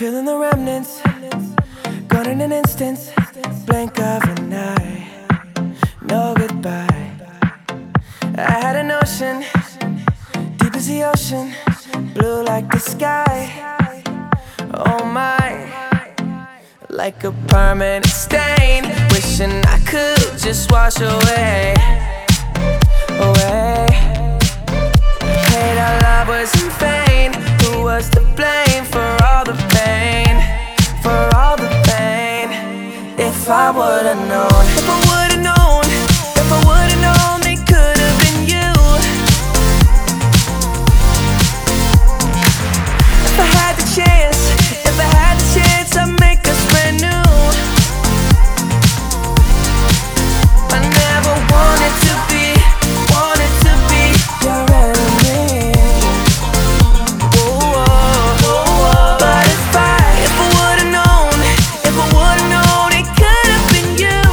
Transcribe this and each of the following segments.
Feeling the remnants, gone in an instant, blink of an eye, no goodbye. I had a notion, deep as the ocean, blue like the sky. Oh my, like a permanent stain, wishing I could just wash away, away. Hate our love was in vain. Who was to blame for all the pain, for all the pain? If I would've known, if I would've known, if I would've known it could've been you. If I had the chance, if I had the chance, I'd make us brand new. I never wanted to be your enemy. But if I would've known, if I would've known it could've been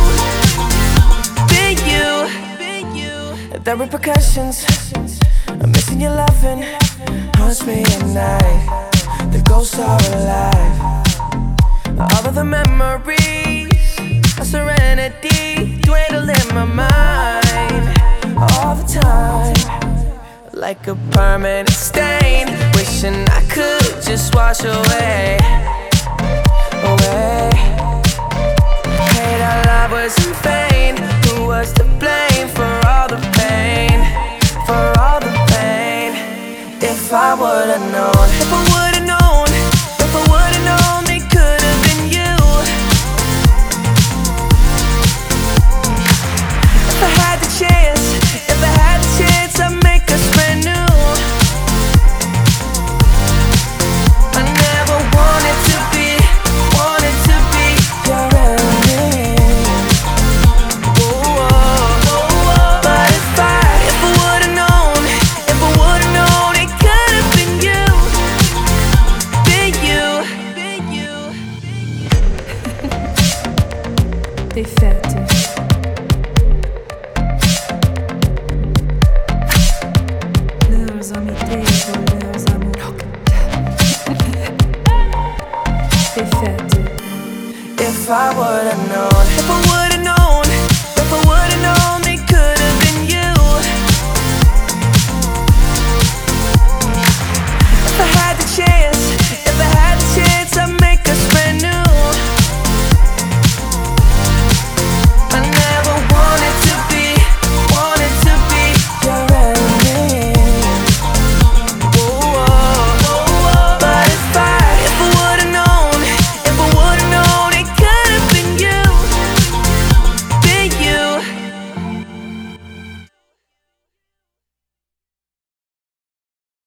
you. The repercussions, I'm missing your loving, haunts me at night. The ghosts are alive. All of the memories of serenity dwindle in my mind all the time, like a permanent stain, wishing I could just wash away, away. Hate our love was in vain. Who was to blame for all the pain, for all the pain? If I would've known.